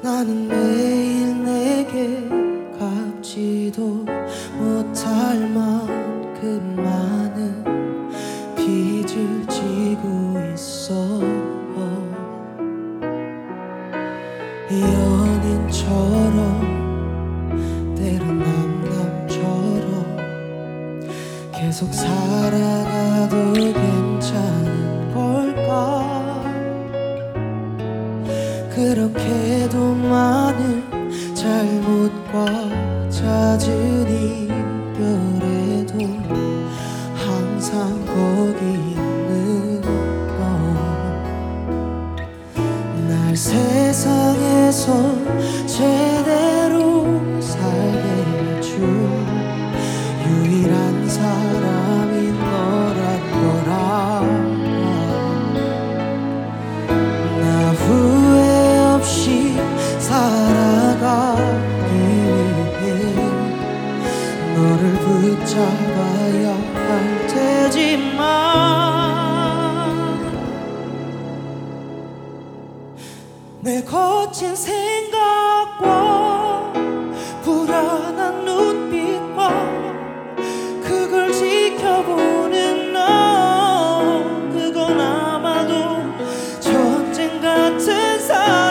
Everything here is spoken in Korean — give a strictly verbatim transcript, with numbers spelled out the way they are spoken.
나는 매일 내게 갚지도 못할 만큼 많은 빚을 지고 있어. 연인처럼 때론 남남처럼 계속 살아가도 괜찮은 걸까? 그렇게도 많은 잘못과 잦은 이별에도 항상 거기 있는 너. 날 세상에서 제대로 살게 해준 유일한 사람이 너란 걸 알아. 나 후회 없이 살아가기 위해 너를 붙잡아야 할 테지만 내 거친 생각과 불안한 눈빛과 그걸 지켜보는 너, 그건 아마도 전쟁 같은 삶.